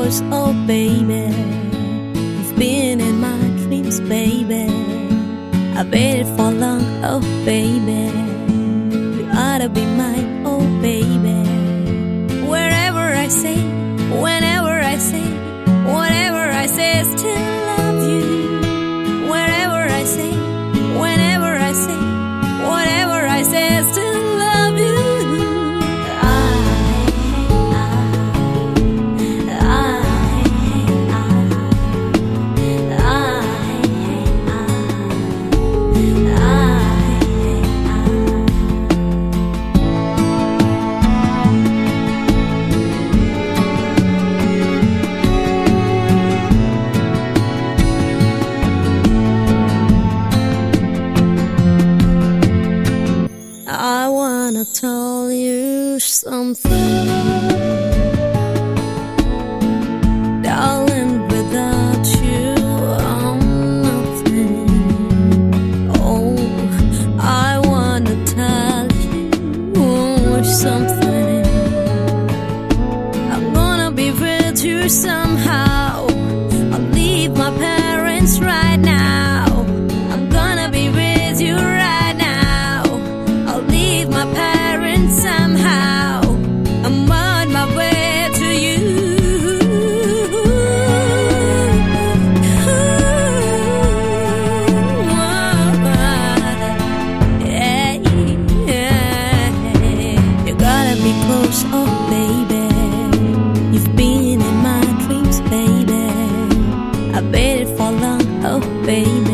close, oh baby. You've been in my dreams, baby. I waited for long, oh baby. You ought to be mine, oh baby. Wherever I say, whenever I say, whatever I say, still love you. Wherever I say, whenever I say, whatever I say, still love you. I wanna tell you something, darling. Without you, I'm nothing. Oh, I wanna tell you something. I'm gonna be with you somehow. I'll leave my parents right now. I'm gonna be with you right now. I'll leave my parents somehow. I'm on my way to you. Yeah, yeah. You gotta be close, oh baby. You've been in my dreams, baby. I waited for long, oh baby.